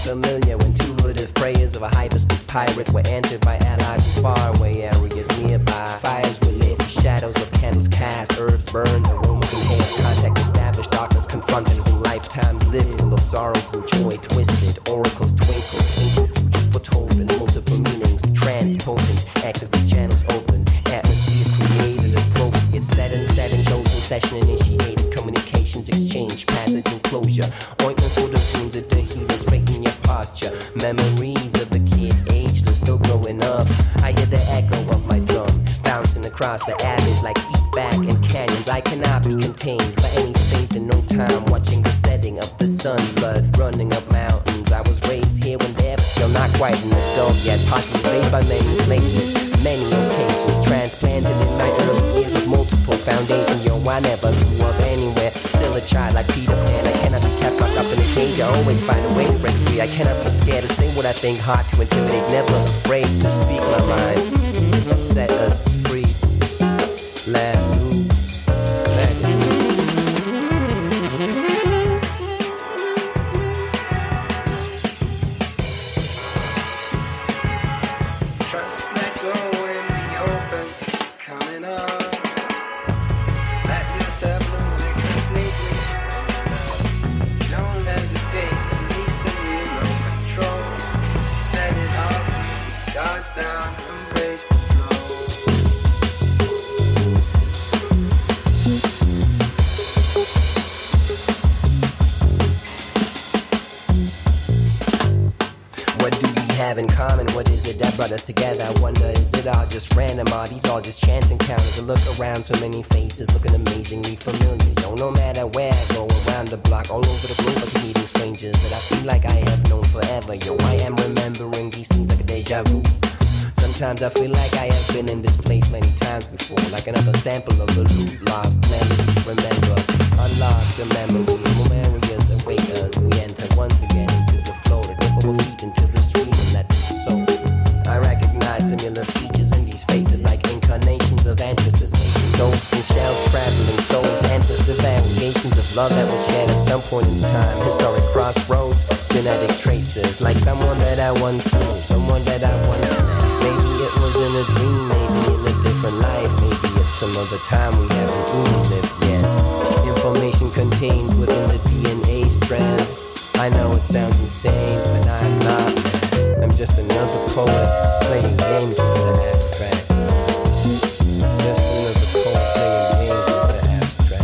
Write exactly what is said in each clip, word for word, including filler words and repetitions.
familiar when two hooded prayers of a hyperspace pirate were entered by allies in faraway areas nearby. Fires were lit, shadows of candles cast, herbs burned, aromas inhaled, contact established, darkness confronted, whole lifetimes lived full of sorrows and joy, twisted, oracles twinkled, ancient futures foretold in multiple meanings, transpotent, ecstasy channels open, atmospheres created, appropriate, set and set and chosen, session initiated, communications exchange, passage and closure, ointment for the wounds of the healer, straighten your posture, memories of the kid, ageless, still growing up. I hear the echo of my drum, bouncing across the alleys like feedback in canyons. I cannot be contained by any space and no time, watching the setting of the sun, blood running up mountains. I was raised here and there, but still not quite an adult yet, partially raised by many places, many occasions, transplanted in my early years with multiple foundations. Yo, I never grew up anywhere, still a child like Peter Pan. I cannot be kept locked up in a cage, I always find a way to break free. I cannot be scared to say what I think, hard to intimidate, never afraid to speak my mind. Set us free, let loose, let loose. Trust, let go and be open, coming on. Let yourself lose it completely. Don't hesitate, release the wheel of control. Set it off, guards down, embrace the flow. What do we have in common? What is it that brought us together? I wonder, is it all just random? Are these all just chance encounters? I look around, so many faces looking amazingly familiar. Yo, no matter where I go, around the block, all over the globe, I keep meeting strangers that I feel like I have known forever. Yo, I am remembering these scenes like a deja vu. Sometimes I feel like I have been in this place many times before, like another sample of the loop, lost memory. Remember, unlock the memories, more areas await us. We enter once again into the flow, to dip our feet into the stream and let it soak. I recognize similar features in these faces, like incarnations of ancestors, ancient ghosts and shells, traveling souls, endless the variations of love that was shared at some point in time. Historic crossroads, genetic traces, like someone that I once knew, someone that I once knew. Maybe it was in a dream, maybe in a different life, maybe it's some other time we haven't even lived yet. Information contained within the D N A strand. I know it sounds insane, but I'm not, man. I'm just another poet playing games with the abstract. Just another poet playing games with the abstract.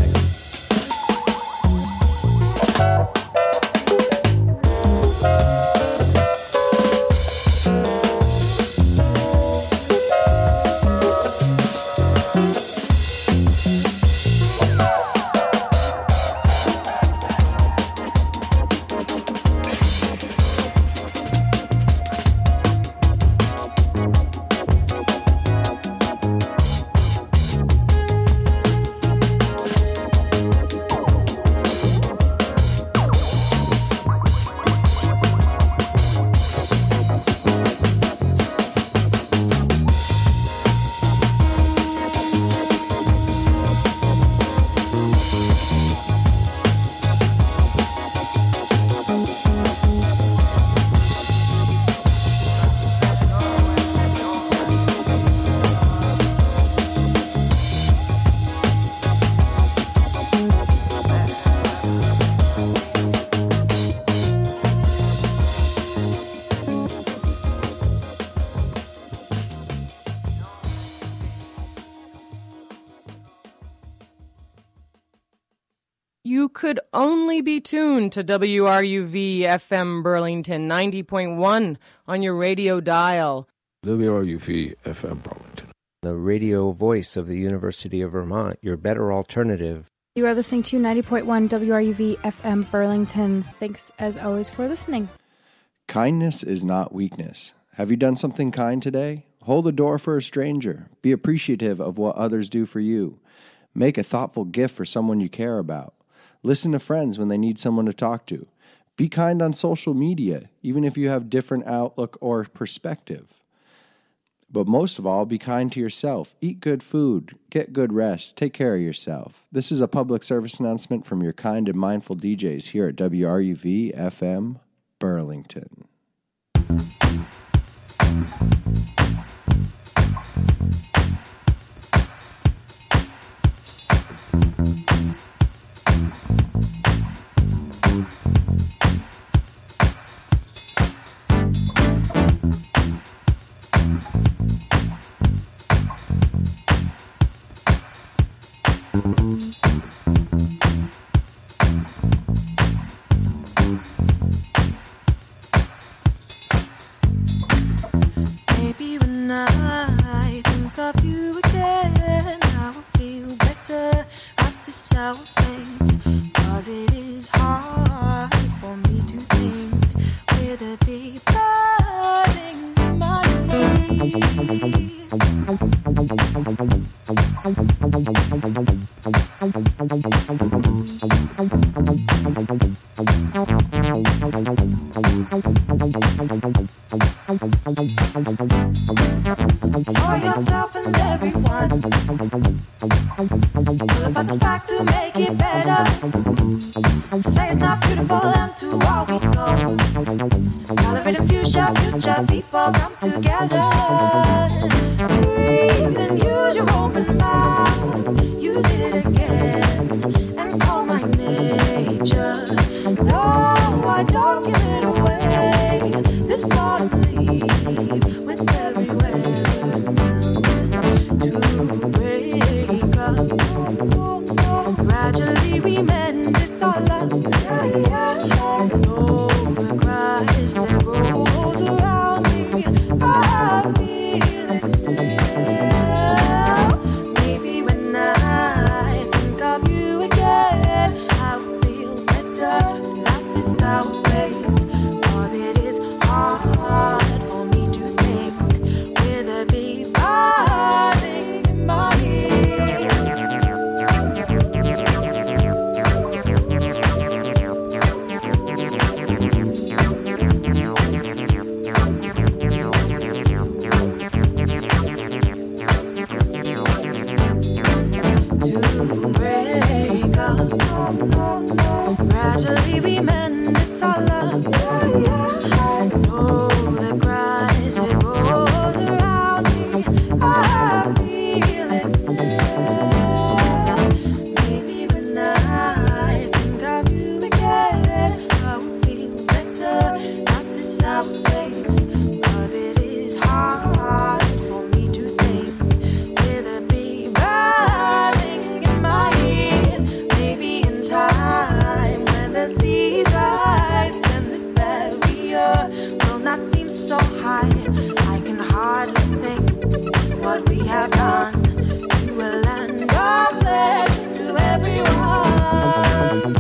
You could only be tuned to W R U V F M Burlington ninety point one on your radio dial. W R U V F M Burlington. The radio voice of the University of Vermont, your better alternative. You are listening to ninety point one W R U V F M Burlington. Thanks as always for listening. Kindness is not weakness. Have you done something kind today? Hold the door for a stranger. Be appreciative of what others do for you. Make a thoughtful gift for someone you care about. Listen to friends when they need someone to talk to. Be kind on social media, even if you have different outlook or perspective. But most of all, be kind to yourself. Eat good food. Get good rest. Take care of yourself. This is a public service announcement from your kind and mindful D Js here at W R U V F M Burlington. Maybe when I think of you again, I will feel better at the sour face. Cause it is hard for me to think with a big buzzing in my for yourself and everyone. All about the fact to make it better. Say it's not beautiful and to all we go. Tolerate a future, future people come together. Breathe and use your open mouth. Use it again and call my nature. No, I don't give it away. This ought to leave with every way. To break up, gradually we mend. It's all love. Oh, the cries that rolls around me, I feel it still. Maybe when I think of you again, I will feel better. Life is our place, cause it is hard for me to think with a big buzzing in my ear. To break up, gradually we mend. It's all love. Oh, the cries it rolls around me, I feel it still. Maybe when I think of you again, I will feel better. Not this sour place, cause it is hard for me to think with a big buzzing in my ear. Maybe in time when the seas rise and this barrier will not seem so high, I can hardly think what we have done to a land of legends to everyone.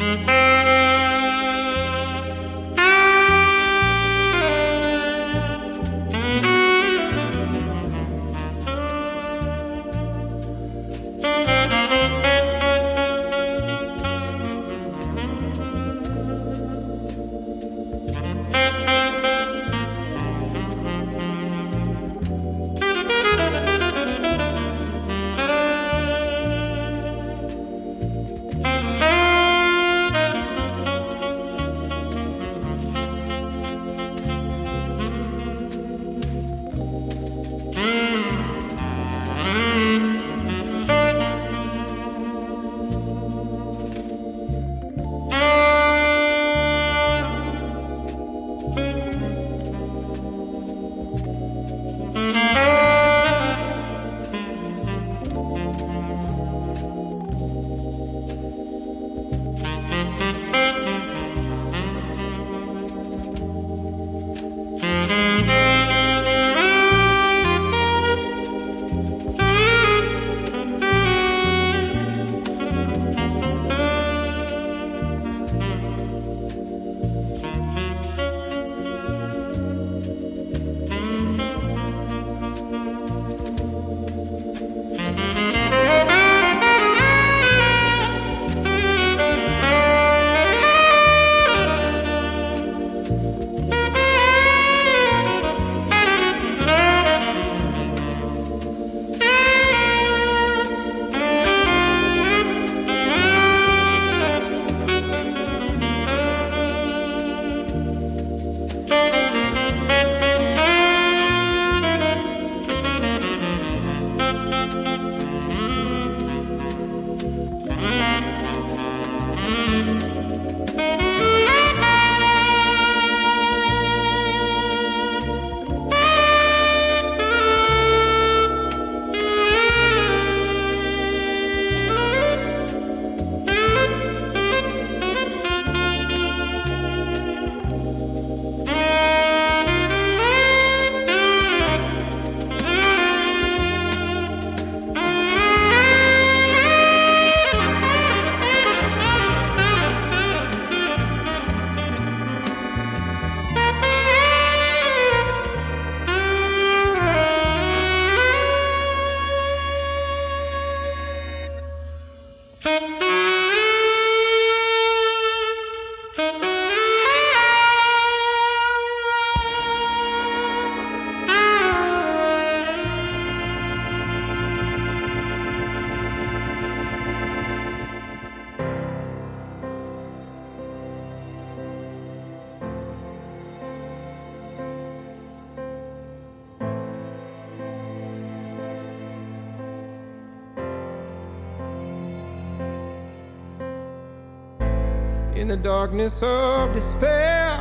In the darkness of despair,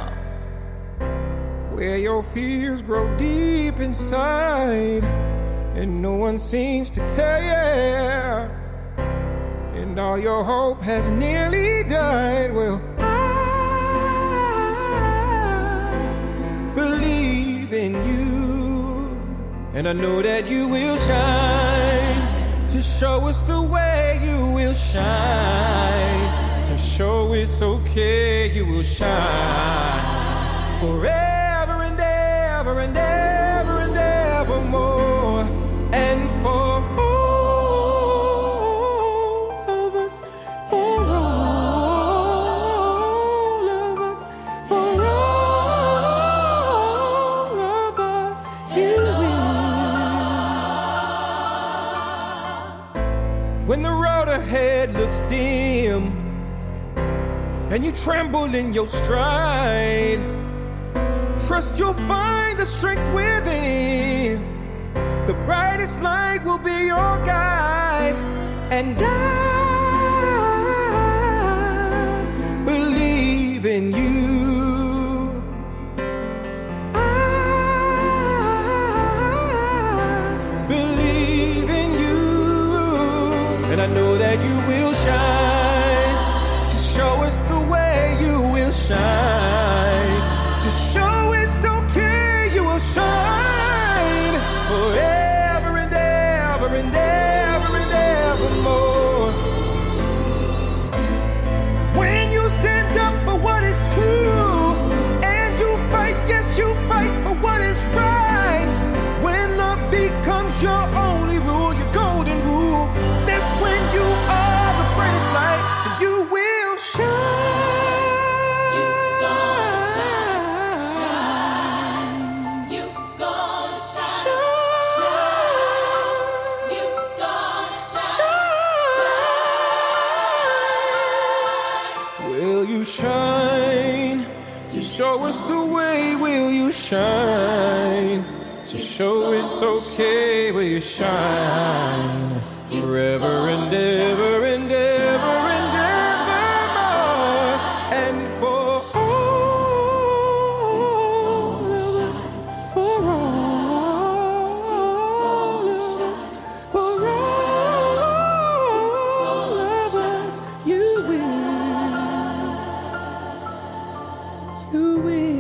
where your fears grow deep inside, and no one seems to care, and all your hope has nearly died. Well, I believe in you, and I know that you will shine, to show us the way you will shine, to show it's okay, you will shine forever and ever and ever and evermore, and for all of us, for all of us, for all of us, you will. When the road ahead looks dim and you tremble in your stride, trust you'll find the strength within. The brightest light will be your guide, and I believe in you. I believe in you, and I know that you will shine, to show us the way you will shine, to show it's okay, you will shine forever and ever and ever and evermore. When you will you shine? To show us the way, will you shine? To show it's okay, will you shine? Forever and ever and ever and evermore. And for all of us, for all of us, for all of us, you will, you will.